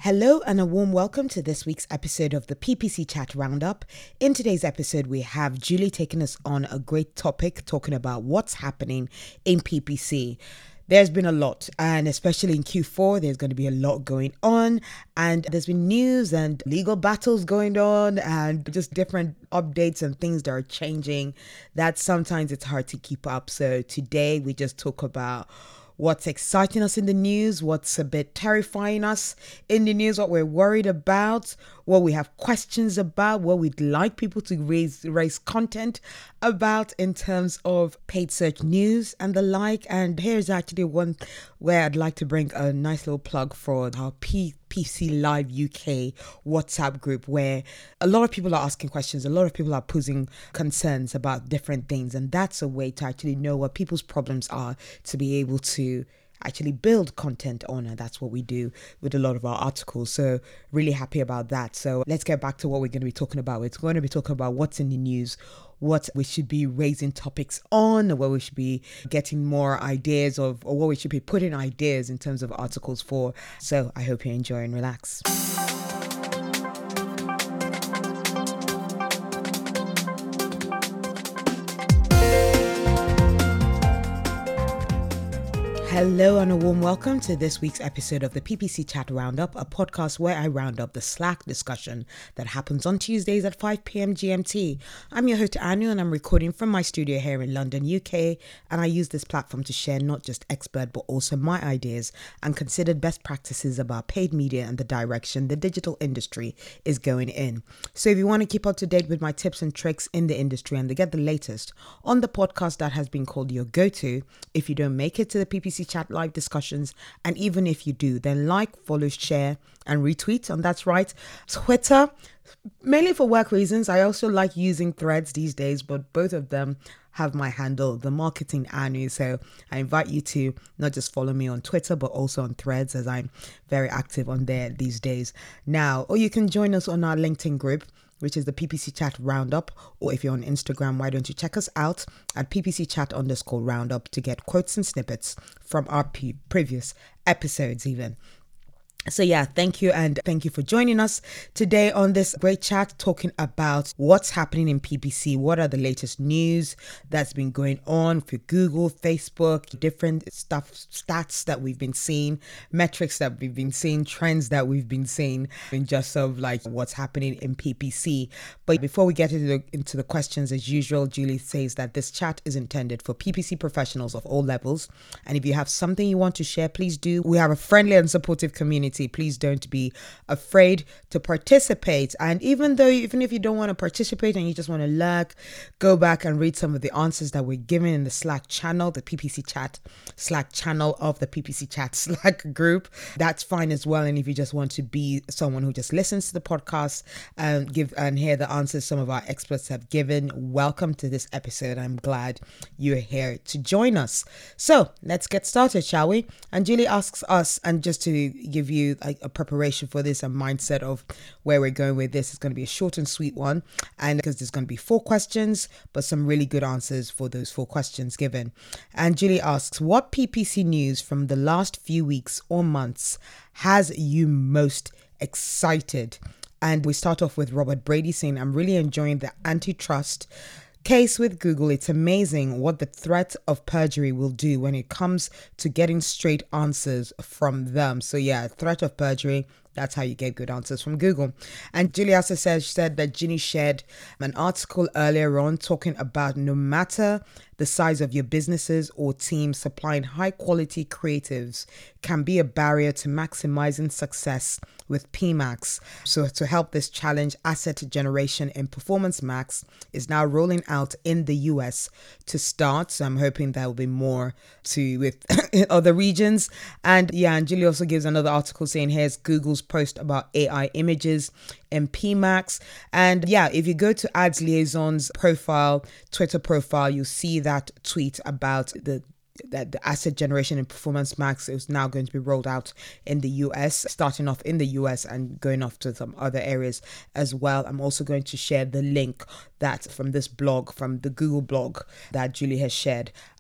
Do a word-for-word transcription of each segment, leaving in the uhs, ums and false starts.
Hello and a warm welcome to this week's episode of the P P C Chat Roundup. In today's episode, we have Julie taking us on a great topic, talking about what's happening in P P C. There's been a lot, and especially in Q four, there's going to be a lot going on, and there's been news and legal battles going on, and just different updates and things that are changing that sometimes it's hard to keep up. So today we just talk about what's exciting us in the news, what's a bit terrifying us in the news, what we're worried about, what we have questions about, what we'd like people to raise raise content about in terms of paid search news and the like. And here's actually one where I'd like to bring a nice little plug for our P P C Live U K WhatsApp group, where a lot of people are asking questions, a lot of people are posing concerns about different things, and that's a way to actually know what people's problems are, to be able to actually build content on, and that's what we do with a lot of our articles. So really happy about that. So let's get back to what we're going to be talking about. It's going to be talking about what's in the news, what we should be raising topics on, where we should be getting more ideas of, or what we should be putting ideas in terms of articles for. So I hope you enjoy and relax. Hello and a warm welcome to this week's episode of the P P C Chat Roundup, a podcast where I round up the Slack discussion that happens on Tuesdays at five p.m. G M T. I'm your host Anu, and I'm recording from my studio here in London, U K, and I use this platform to share not just expert but also my ideas and considered best practices about paid media and the direction the digital industry is going in. So if you want to keep up to date with my tips and tricks in the industry and to get the latest on the podcast that has been called your go-to, if you don't make it to the P P C Chat live discussions, and even if you do, then like, follow, share and retweet. And that's right, Twitter, mainly for work reasons. I also like using Threads these days, but both of them have my handle, The Marketing Anu. So I invite you to not just follow me on Twitter, but also on Threads, as I'm very active on there these days now. Or you can join us on our LinkedIn group, which is the P P C Chat Roundup. Or if you're on Instagram, why don't you check us out at P P C Chat underscore Roundup to get quotes and snippets from our p- previous episodes even. So yeah, thank you, and thank you for joining us today on this great chat, talking about what's happening in P P C. What are the latest news that's been going on for Google, Facebook, different stuff, stats that we've been seeing, metrics that we've been seeing, trends that we've been seeing, in just sort of like what's happening in P P C. But before we get into the, into the questions, as usual, Julie says that this chat is intended for P P C professionals of all levels. And if you have something you want to share, please do. We have a friendly and supportive community. Please don't be afraid to participate. And even though, even if you don't want to participate and you just want to lurk, go back and read some of the answers that we're given in the Slack channel, the P P C Chat Slack channel of the P P C Chat Slack group. That's fine as well. And if you just want to be someone who just listens to the podcast and give and hear the answers some of our experts have given, welcome to this episode. I'm glad you're here to join us. So let's get started, shall we? And Julie asks us, and just to give you like a preparation for this, a mindset of where we're going with this, is going to be a short and sweet one, and because there's going to be four questions but some really good answers for those four questions given. And Julie asks, what P P C news from the last few weeks or months has you most excited? And we start off with Robert Brady saying, I'm really enjoying the antitrust case with Google. It's amazing what the threat of perjury will do when it comes to getting straight answers from them. So yeah, threat of perjury, that's how you get good answers from Google. And Julie also says, she said that Ginny shared an article earlier on talking about no matter the size of your businesses or team, supplying high quality creatives can be a barrier to maximizing success with P MAX. So to help this challenge, Asset Generation in Performance Max is now rolling out in the U S to start. So I'm hoping there will be more to with other regions. And yeah, and Julie also gives another article saying, here's Google's post about A I images in P MAX. And yeah, if you go to Ads Liaison's profile, Twitter profile, you'll see that tweet about the that the Asset Generation in Performance Max is now going to be rolled out in the U S, starting off in the U S and going off to some other areas as well. I'm also going to share the link that from this blog, from the Google blog that Julie has shared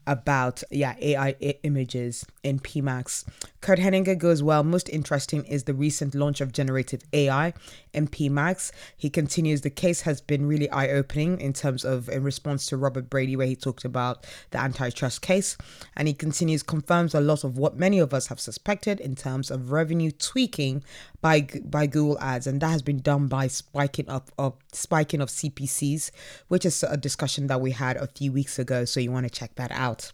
about, yeah, A I I- images in P MAX. Kurt Henninger goes, well, most interesting is the recent launch of generative A I in P MAX. He continues, the case has been really eye-opening in terms of, in response to Robert Brady, where he talked about the antitrust case. And he continues, confirms a lot of what many of us have suspected in terms of revenue tweaking by by Google Ads, and that has been done by spiking up of spiking of C P Cs, which is a discussion that we had a few weeks ago. So you want to check that out.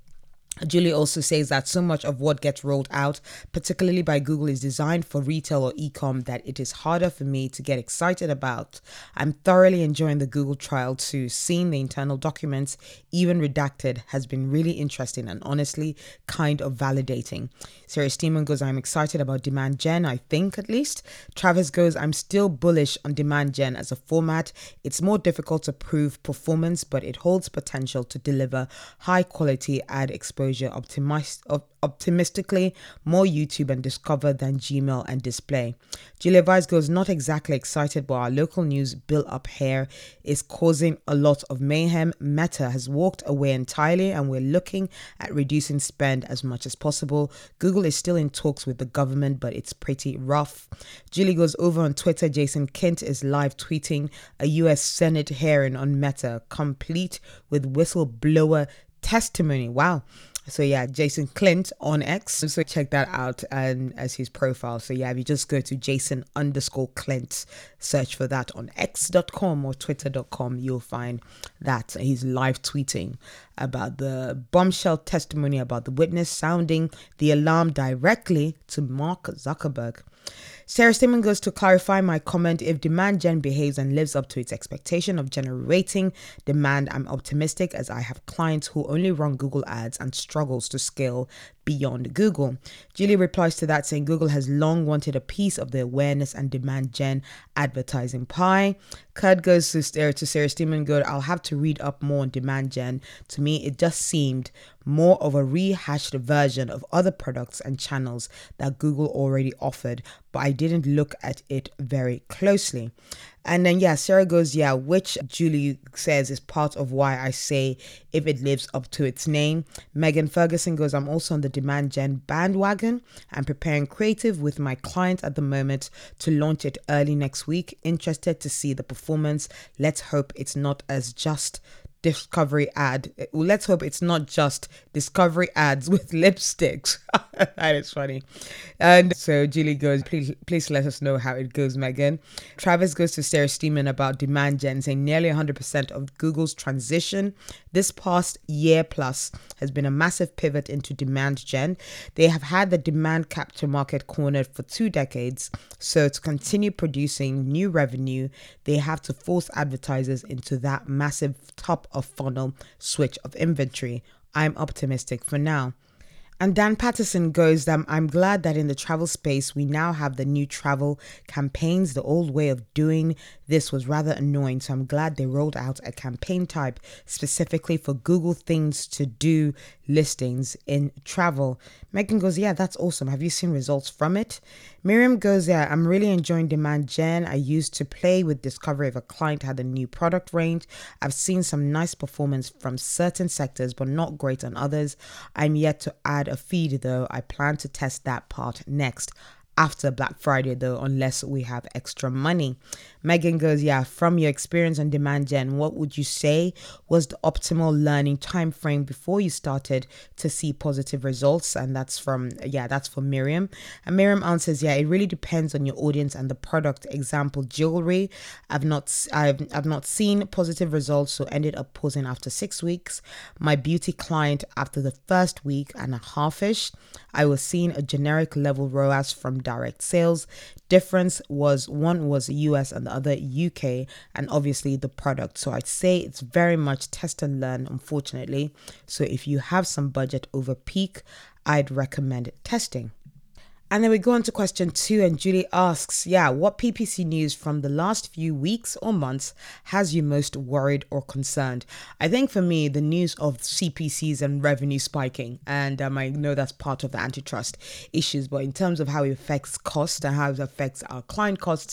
Julie also says that so much of what gets rolled out, particularly by Google, is designed for retail or e-com that it is harder for me to get excited about. I'm thoroughly enjoying the Google trial too. Seeing the internal documents, even redacted, has been really interesting and honestly kind of validating. Sarah Steeman goes, I'm excited about Demand Gen, I think at least. Travis goes, I'm still bullish on Demand Gen as a format. It's more difficult to prove performance, but it holds potential to deliver high quality ad exposure optimized, op- optimistically, more YouTube and Discover than Gmail and Display. Julia Weiss goes, not exactly excited, but our local news built up here is causing a lot of mayhem. Meta has walked away entirely and we're looking at reducing spend as much as possible. Google is still in talks with the government, but it's pretty rough. Julie goes, over on Twitter, Jason Kent is live tweeting a U S Senate hearing on Meta, complete with whistleblower testimony. Wow. So yeah, Jason Clint on X. So check that out and as his profile. So yeah, if you just go to Jason underscore Clint, search for that on x dot com or twitter dot com, you'll find that he's live tweeting about the bombshell testimony about the witness sounding the alarm directly to Mark Zuckerberg. Sarah Stillman goes, to clarify my comment, if Demand Gen behaves and lives up to its expectation of generating demand, I'm optimistic as I have clients who only run Google Ads and struggles to scale beyond Google. Julie replies to that saying, Google has long wanted a piece of the awareness and Demand Gen advertising pie. Kurt goes to, to Sarah Stillman, good, I'll have to read up more on Demand Gen. To me, it just seemed more of a rehashed version of other products and channels that Google already offered, but I didn't look at it very closely. And then, yeah, Sarah goes, yeah, which Julie says is part of why I say if it lives up to its name. Megan Ferguson goes, I'm also on the Demand Gen bandwagon. I'm preparing creative with my client at the moment to launch it early next week. Interested to see the performance. Let's hope it's not as just discovery ad. Well, let's hope it's not just discovery ads with lipsticks. That is funny. And so Julie goes, please please let us know how it goes, Megan. Travis goes to Sarah Steeman about Demand Gen, saying nearly one hundred percent of Google's transition this past year plus has been a massive pivot into Demand Gen. They have had the demand capture market cornered for two decades. So to continue producing new revenue, they have to force advertisers into that massive top of funnel switch of inventory. I'm optimistic for now. And Dan Patterson goes, um, I'm glad that in the travel space, we now have the new travel campaigns. The old way of doing this was rather annoying. So I'm glad they rolled out a campaign type specifically for Google Things to Do listings in travel. Megan goes, yeah, that's awesome. Have you seen results from it? Miriam goes, yeah, I'm really enjoying Demand Gen. I used to play with discovery if a client had a new product range. I've seen some nice performance from certain sectors, but not great on others. I'm yet to add a feed though. I plan to test that part next. After Black Friday though, unless we have extra money. Megan goes, yeah, from your experience on Demand Gen, what would you say was the optimal learning time frame before you started to see positive results? And that's from, yeah, that's for Miriam. And Miriam answers, yeah, it really depends on your audience and the product. Example, jewelry. I've not, I've, I've not seen positive results, so ended up pausing after six weeks. My beauty client, after the first week and a half-ish, I was seeing a generic level R O A S from direct sales. Difference was one was U S and the other U K, and obviously the product. So I'd say it's very much test and learn, unfortunately. So if you have some budget over peak, I'd recommend testing. And then we go on to question two, and Julie asks, yeah, what P P C news from the last few weeks or months has you most worried or concerned? I think for me, the news of C P Cs and revenue spiking, and um, I know that's part of the antitrust issues, but in terms of how it affects cost and how it affects our client costs,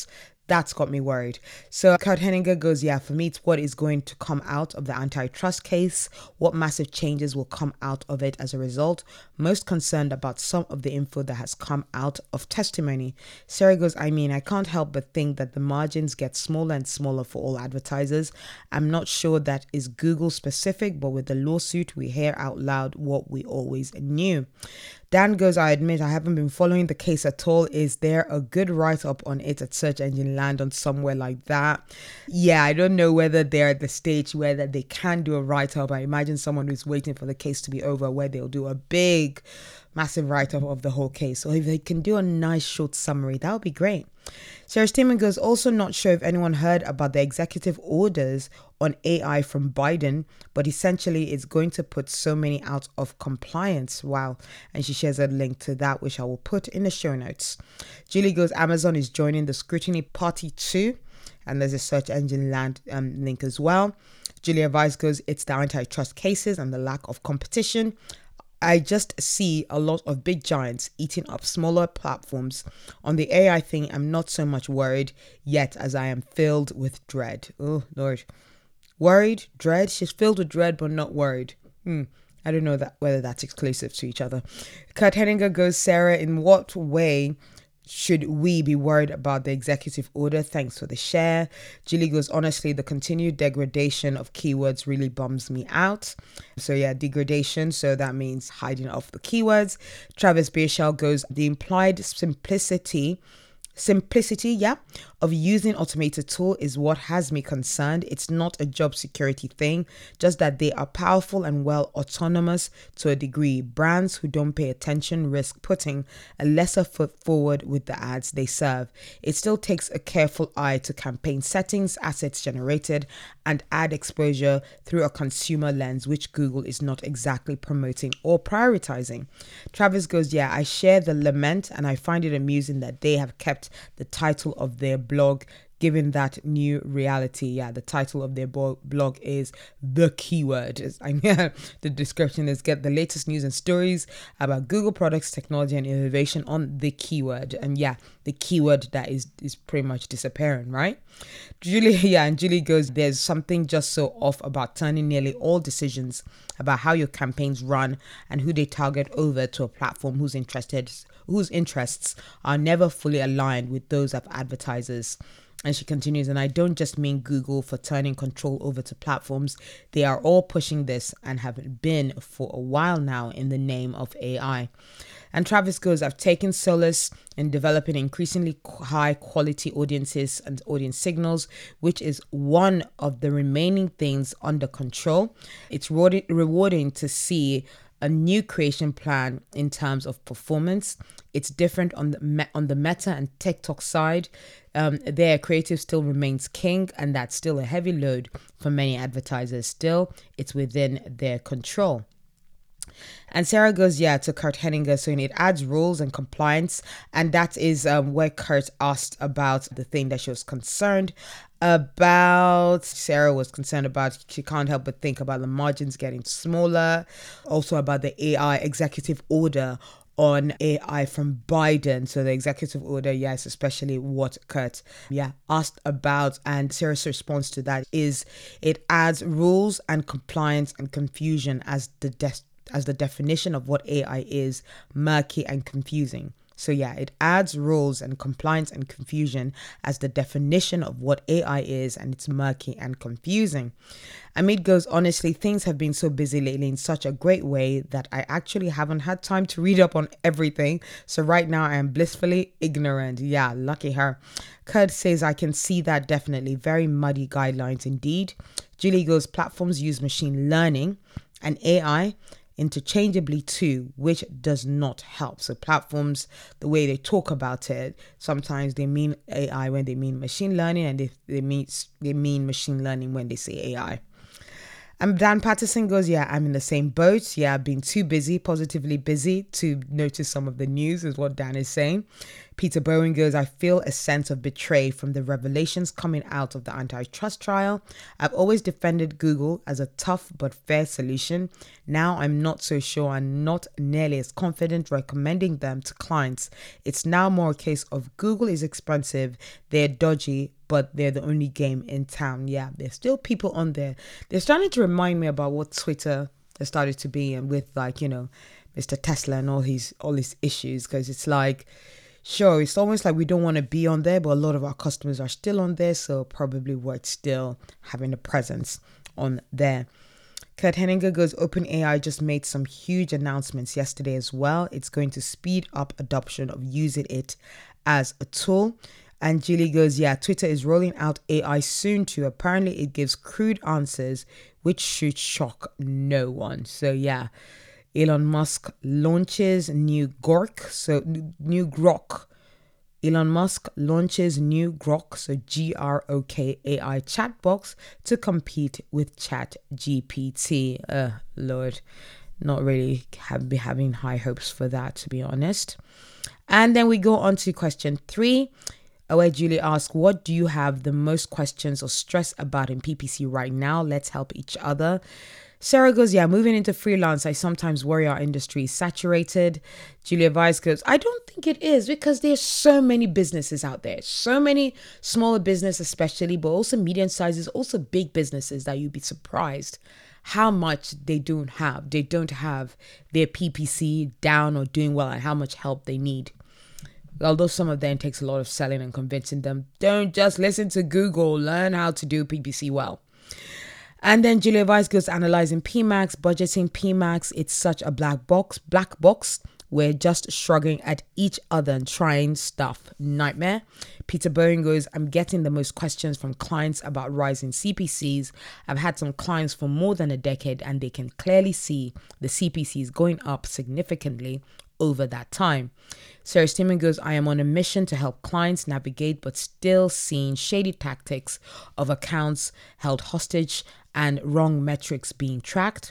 That's got me worried. So Kurt Henninger goes, yeah, for me, it's what is going to come out of the antitrust case, what massive changes will come out of it as a result. Most concerned about some of the info that has come out of testimony. Sarah goes, I mean, I can't help but think that the margins get smaller and smaller for all advertisers. I'm not sure that is Google specific, but with the lawsuit, we hear out loud what we always knew. Dan goes, I admit I haven't been following the case at all. Is there a good write-up on it at Search Engine Land on somewhere like that? Yeah, I don't know whether they're at the stage where that they can do a write-up. I imagine someone who's waiting for the case to be over where they'll do a big, massive write-up of the whole case. So if they can do a nice short summary, that would be great. Sarah Steenman goes, also not sure if anyone heard about the executive orders on A I from Biden, but essentially it's going to put so many out of compliance. Wow. And she shares a link to that, which I will put in the show notes. Julie goes, Amazon is joining the scrutiny party too. And there's a Search Engine Land um, link as well. Julia Weiss goes, it's the antitrust cases and the lack of competition. I just see a lot of big giants eating up smaller platforms. On the A I thing, I'm not so much worried yet as I am filled with dread. Oh, Lord. Worried, dread. She's filled with dread, but not worried. Hmm. I don't know that whether that's exclusive to each other. Kurt Henninger goes, Sarah, in what way should we be worried about the executive order? Thanks for the share. Julie goes, honestly, the continued degradation of keywords really bums me out. So yeah, degradation. So that means hiding off the keywords. Travis Beershell goes, the implied simplicity Simplicity, yeah, of using automated tool is what has me concerned. It's not a job security thing, just that they are powerful and well autonomous to a degree. Brands who don't pay attention risk putting a lesser foot forward with the ads they serve. It still takes a careful eye to campaign settings, assets generated, and ad exposure through a consumer lens, which Google is not exactly promoting or prioritizing. Travis goes, yeah, I share the lament and I find it amusing that they have kept the title of their blog given that new reality. Yeah, the title of their bo- blog is The Keyword. I mean, the description is get the latest news and stories about Google products, technology, and innovation on the keyword. And yeah, the keyword that is is pretty much disappearing, right? Julie, yeah, and Julie goes, there's something just so off about turning nearly all decisions about how your campaigns run and who they target over to a platform whose interested whose interests are never fully aligned with those of advertisers. And she continues, and I don't just mean Google for turning control over to platforms. They are all pushing this and have been for a while now in the name of A I. And Travis goes, I've taken solace in developing increasingly high quality audiences and audience signals, which is one of the remaining things under control. It's rewarding to see a new creation plan in terms of performance. It's different on the me- on the Meta and TikTok side. Um, their creative still remains king, and that's still a heavy load for many advertisers. Still, it's within their control. And Sarah goes, yeah, to Kurt Henninger. So it adds rules and compliance. And that is um, where Kurt asked about the thing that she was concerned about. Sarah was concerned about, she can't help but think about the margins getting smaller. Also about the A I executive order on A I from Biden. So the executive order, yes, especially what Kurt, yeah, asked about. And Sarah's response to that is it adds rules and compliance and confusion as the de- as the definition of what A I is, murky and confusing. So yeah, it adds rules and compliance and confusion as the definition of what A I is, and it's murky and confusing. Amit goes, honestly, things have been so busy lately in such a great way that I actually haven't had time to read up on everything. So right now I am blissfully ignorant. Yeah, lucky her. Kurt says, I can see that definitely. Very muddy guidelines indeed. Julie goes, platforms use machine learning and A I interchangeably too, which does not help. So platforms, the way they talk about it, sometimes they mean A I when they mean machine learning, and they, they mean they mean machine learning when they say A I. And Dan Patterson goes, yeah, I'm in the same boat. Yeah, I've been too busy, positively busy to notice some of the news is what Dan is saying. Peter Bowen goes, I feel a sense of betrayal from the revelations coming out of the antitrust trial. I've always defended Google as a tough but fair solution. Now I'm not so sure and not nearly as confident recommending them to clients. It's now more a case of Google is expensive, they're dodgy, but they're the only game in town. Yeah, there's still people on there. They're starting to remind me about what Twitter has started to be, and with, like, you know, Mister Tesla and all his all his issues, because it's like, sure, it's almost like we don't want to be on there, but a lot of our customers are still on there, so probably worth still having a presence on there. Kurt Henninger goes, OpenAI just made some huge announcements yesterday as well. It's going to speed up adoption of using it as a tool. And Julie goes, yeah, Twitter is rolling out A I soon too. Apparently it gives crude answers, which should shock no one. So yeah, Elon Musk launches new Grok, so new Grok. Elon Musk launches new Grok, so G R O K A I chatbox to compete with ChatGPT. Uh, Lord, not really have, be having high hopes for that, to be honest. And then we go on to question three, where Julie asks, what do you have the most questions or stress about in P P C right now? Let's help each other. Sarah goes, yeah, moving into freelance, I sometimes worry our industry is saturated. Julia Weiss goes, I don't think it is, because there's so many businesses out there, so many smaller businesses especially, but also medium sizes, also big businesses that you'd be surprised how much they don't have. They don't have their P P C down or doing well, and how much help they need. Although some of them takes a lot of selling and convincing them, don't just listen to Google, learn how to do P P C well. And then Julia Weiss goes, analyzing P MAX, budgeting P MAX. It's such a black box, black box. We're just shrugging at each other and trying stuff. Nightmare. Peter Bowen goes, I'm getting the most questions from clients about rising C P Cs. I've had some clients for more than a decade, and they can clearly see the C P Cs going up significantly over that time. Sarah Steeman goes, I am on a mission to help clients navigate, but still seeing shady tactics of accounts held hostage and wrong metrics being tracked.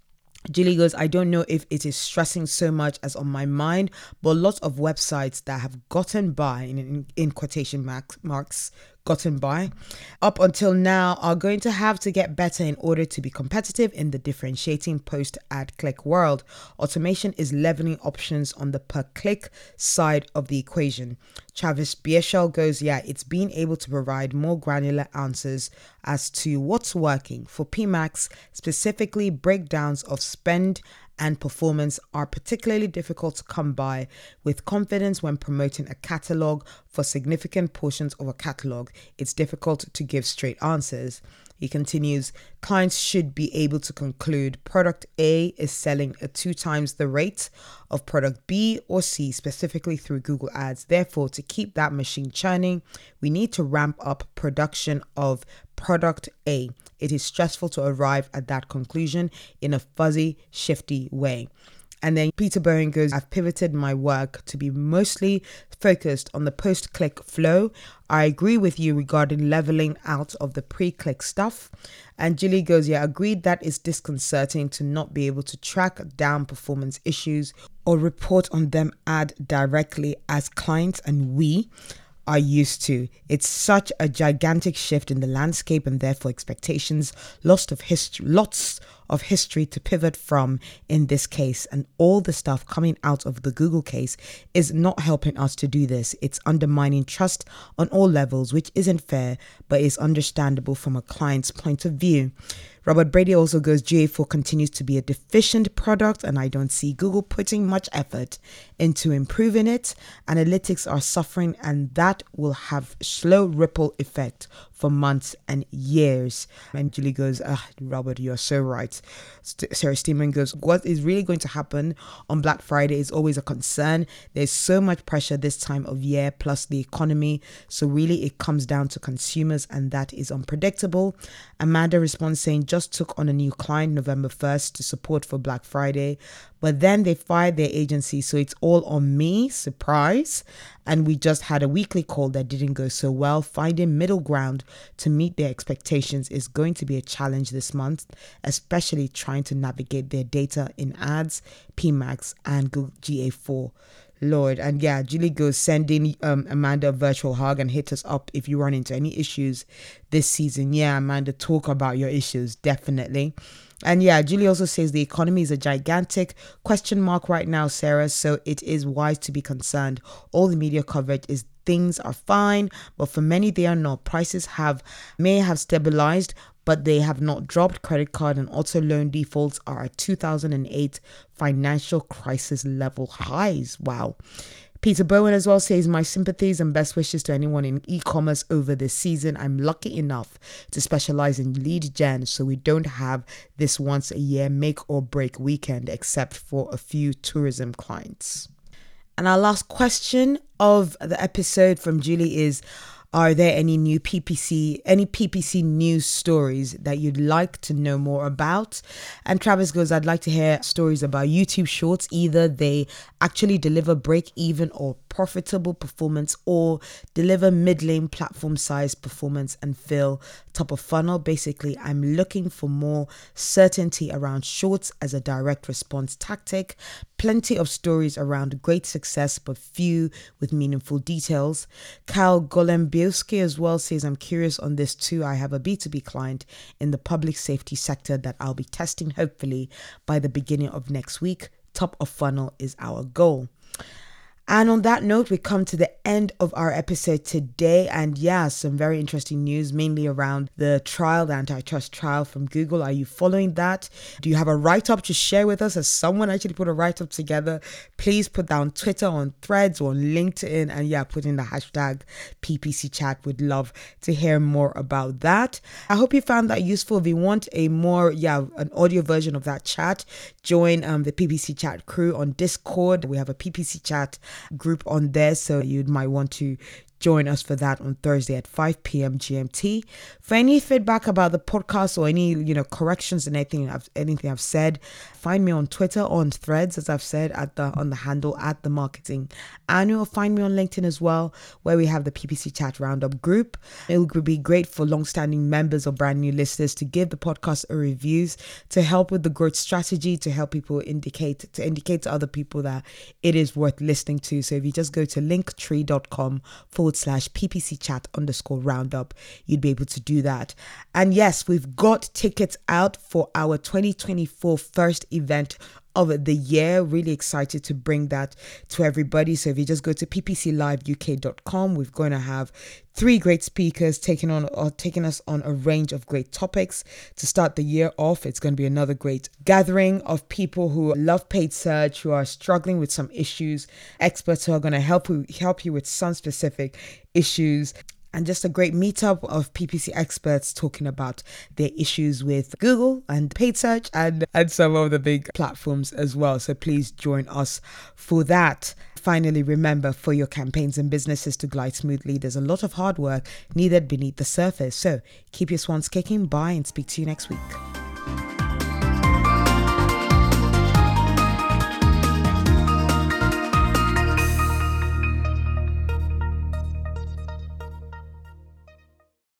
Julie goes, I don't know if it is stressing so much as on my mind, but lots of websites that have gotten by, in, in, in quotation marks, marks, gotten by, up until now are going to have to get better in order to be competitive in the differentiating post-ad click world. Automation is leveling options on the per-click side of the equation. Travis Bierschel goes, yeah, it's being able to provide more granular answers as to what's working. For P MAX, specifically breakdowns of spend and performance are particularly difficult to come by with confidence when promoting a catalog. For significant portions of a catalog, it's difficult to give straight answers. He continues, clients should be able to conclude product A is selling at two times the rate of product B or C, specifically through Google Ads. Therefore, to keep that machine churning, we need to ramp up production of product A. It is stressful to arrive at that conclusion in a fuzzy, shifty way. And then Peter Bowen goes, I've pivoted my work to be mostly focused on the post-click flow. I agree with you regarding leveling out of the pre-click stuff. And Julie goes, yeah, agreed that it's disconcerting to not be able to track down performance issues or report on them ad directly as clients and we are used to. It's such a gigantic shift in the landscape, and therefore expectations, lots of history, lots of history to pivot from in this case, and all the stuff coming out of the Google case is not helping us to do this. It's undermining trust on all levels, which isn't fair, but is understandable from a client's point of view. Robert Brady also goes, G A four continues to be a deficient product, and I don't see Google putting much effort into improving it. Analytics are suffering, and that will have slow ripple effect for months and years. And Julie goes, ah, Robert, you're so right. St- Sarah Steeman goes, what is really going to happen on Black Friday is always a concern. There's so much pressure this time of year, plus the economy. So really it comes down to consumers, and that is unpredictable. Amanda responds saying, just took on a new client November first to support for Black Friday, but then they fired their agency, so it's all on me. Surprise. And we just had a weekly call that didn't go so well. Finding middle ground to meet their expectations is going to be a challenge this month, especially trying to navigate their data in ads, P MAX, and Google G A four. Lord. And yeah, Julie goes, send in um, Amanda a virtual hug and hit us up if you run into any issues this season. Yeah, Amanda, talk about your issues, definitely. And yeah, Julie also says the economy is a gigantic question mark right now, Sarah, so it is wise to be concerned. All the media coverage is things are fine, but for many they are not. Prices have may have stabilized, but they have not dropped. Credit card and auto loan defaults are at two thousand eight financial crisis level highs. Wow. Peter Bowen as well says, my sympathies and best wishes to anyone in e-commerce over this season. I'm lucky enough to specialize in lead gen, so we don't have this once a year make or break weekend except for a few tourism clients. And our last question of the episode from Julie is, are there any new P P C, any P P C news stories that you'd like to know more about? And Travis goes, I'd like to hear stories about YouTube Shorts. Either they actually deliver break even or profitable performance, or deliver mid-lane platform size performance and fill top of funnel. Basically, I'm looking for more certainty around Shorts as a direct response tactic. Plenty of stories around great success, but few with meaningful details. Kyle Golembiowski as well says, I'm curious on this too. I have a B two B client in the public safety sector that I'll be testing hopefully by the beginning of next week. Top of funnel is our goal. And on that note, we come to the end of our episode today. And yeah, some very interesting news, mainly around the trial, the antitrust trial from Google. Are you following that? Do you have a write-up to share with us? Has someone actually put a write-up together? Please put down Twitter, on Threads, or on LinkedIn. And yeah, put in the hashtag P P C chat. Would love to hear more about that. I hope you found that useful. If you want a more, yeah, an audio version of that chat, join um, the P P C chat crew on Discord. We have a P P C chat group on there, so you might want to join us for that on Thursday at five p.m. G M T. For any feedback about the podcast or any, you know, corrections and anything I've, anything I've said, find me on Twitter or on Threads, as I've said, at the on the handle at the Marketing Annual. Find me on LinkedIn as well, where we have the P P C Chat Roundup group. It would be great for long-standing members or brand new listeners to give the podcast a reviews to help with the growth strategy, to help people indicate to indicate to other people that it is worth listening to. So if you just go to linktree.com forward slash ppc chat underscore roundup, you'd be able to do that. And yes, we've got tickets out for our twenty twenty-four first event of the year. Really excited to bring that to everybody. So if you just go to p p c live u k dot com, we're going to have three great speakers taking on or taking us on a range of great topics to start the year off. It's going to be another great gathering of people who love paid search, who are struggling with some issues, experts who are going to help you help you with some specific issues. And just a great meetup of P P C experts talking about their issues with Google and paid search and, and some of the big platforms as well. So please join us for that. Finally, remember, for your campaigns and businesses to glide smoothly, there's a lot of hard work needed beneath the surface. So keep your swans kicking. Bye and speak to you next week.